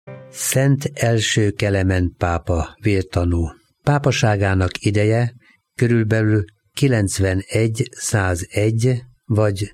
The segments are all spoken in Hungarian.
Szent első Kelemen pápa vértanú. Pápaságának ideje körülbelül 91-101 vagy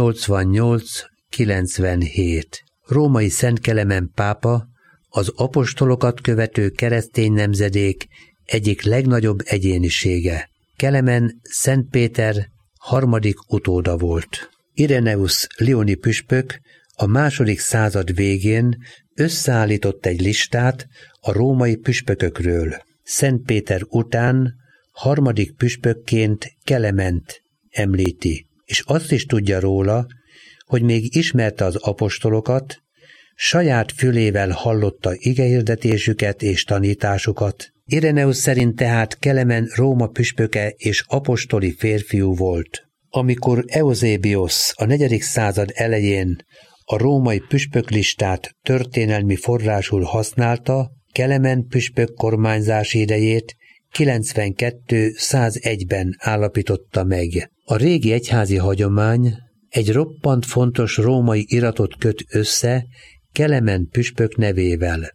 88-97. Római Szent Kelemen pápa az apostolokat követő keresztény nemzedék egyik legnagyobb egyénisége. Kelemen Szent Péter harmadik utóda volt. Ireneusz lyoni püspök a II. Század végén összeállított egy listát a római püspökökről. Szent Péter után harmadik püspökként Kelement említi, és azt is tudja róla, hogy még ismerte az apostolokat, saját fülével hallotta igehirdetésüket és tanításukat. Ireneusz szerint tehát Kelemen Róma püspöke és apostoli férfiú volt. Amikor Eusebiosz a 4. század elején a római püspöklistát történelmi forrásul használta, Kelemen püspök kormányzási idejét 92-101-ben állapította meg. A régi egyházi hagyomány egy roppant fontos római iratot köt össze Kelemen püspök nevével.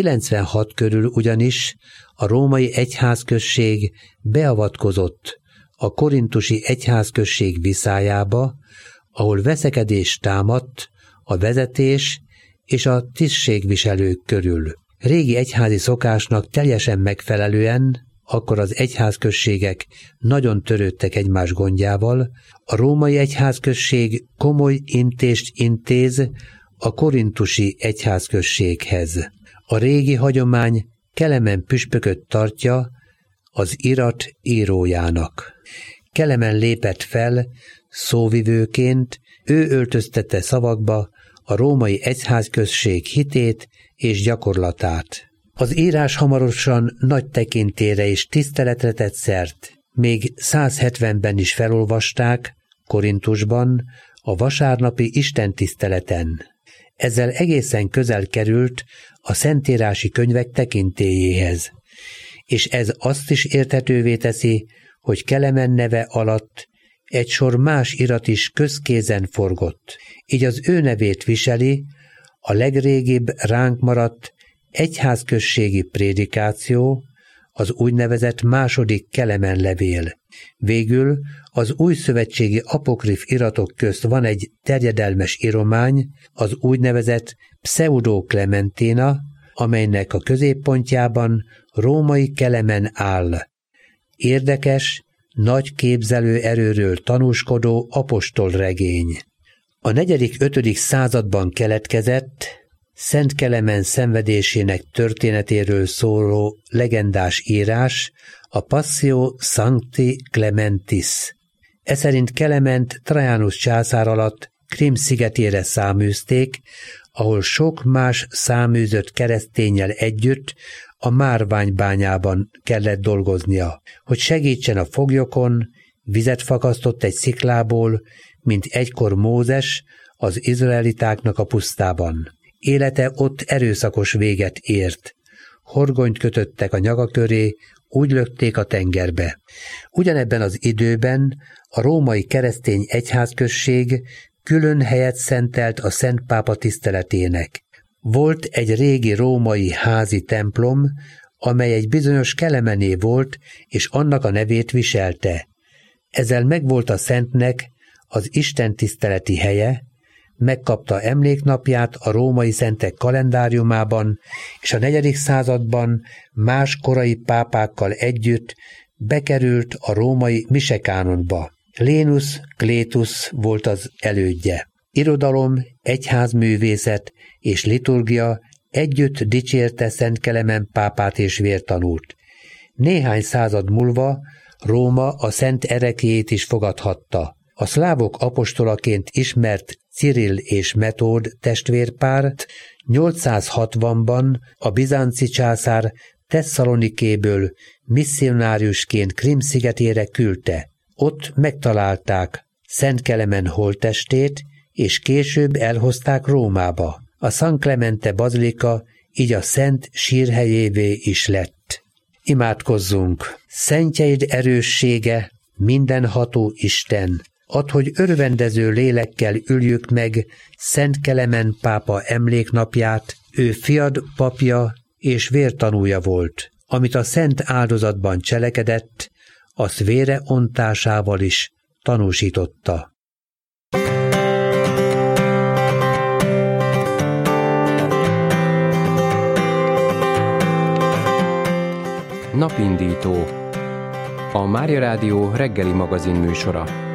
96 körül ugyanis a római egyházközség beavatkozott a korintusi egyházközség viszályába, ahol veszekedés támadt a vezetés és a tisztségviselők körül. Régi egyházi szokásnak teljesen megfelelően akkor az egyházközségek nagyon törődtek egymás gondjával, a római egyházközség komoly intést intéz a korintusi egyházközséghez. A régi hagyomány Kelemen püspököt tartja az irat írójának. Kelemen lépett fel szóvivőként, ő öltöztette szavakba a római egyházközség hitét és gyakorlatát. Az írás hamarosan nagy tekintélyre és tiszteletre tett szert. Még 170-ben is felolvasták Korintusban a vasárnapi istentiszteleten. Ezzel egészen közel került a szentírási könyvek tekintélyéhez, és ez azt is érthetővé teszi, hogy Kelemen neve alatt egy sor más irat is közkézen forgott. Így az ő nevét viseli a legrégibb ránk maradt egyházközségi prédikáció, az úgynevezett második Kelemen levél. Végül az újszövetségi apokrif iratok közt van egy terjedelmes íromány, az úgynevezett Pseudo-Clementina, amelynek a középpontjában római Kelemen áll. Érdekes, nagy képzelő erőről tanúskodó apostolregény. A 4.-5. században keletkezett, Szent Kelemen szenvedésének történetéről szóló legendás írás, a Passio Sancti Clementis. Eszerint Kelement Trajanus császár alatt Krim szigetére száműzték, ahol sok más száműzött kereszténnyel együtt a márványbányában kellett dolgoznia. Hogy segítsen a foglyokon, vizet fakasztott egy sziklából, mint egykor Mózes az izraelitáknak a pusztában. Élete ott erőszakos véget ért. Horgonyt kötöttek a nyaga köré, úgy lökték a tengerbe. Ugyanebben az időben a római keresztény egyházközség külön helyet szentelt a Szent Pápa tiszteletének. Volt egy régi római házi templom, amely egy bizonyos Kelemené volt, és annak a nevét viselte. Ezzel megvolt a szentnek az istentiszteleti helye, megkapta emléknapját a római szentek kalendáriumában, és a 4. században más korai pápákkal együtt bekerült a római misekánonba. Lénusz Clétus volt az elődje. Irodalom, egyházművészet és liturgia együtt dicsérte Szent Kelemen pápát és vértanút. Néhány század múlva Róma a szent ereklyét is fogadhatta. A szlávok apostolaként ismert Cirill és Metód testvérpárt 860-ban a bizánci császár Tesszalonikéből misszionáriusként Krim szigetére küldte. Ott megtalálták Szent Kelemen holttestét, és később elhozták Rómába. A San Clemente bazilika így a szent sírhelyévé is lett. Imádkozzunk! Szentjeid erőssége, mindenható Isten! Add, hogy örvendező lélekkel üljük meg Szent Kelemen pápa emléknapját, Ő fiad, papja és vértanúja volt, amit a szent áldozatban cselekedett, azt vére ontásával is tanúsította. Napindító. A Mária Rádió reggeli magazin műsora.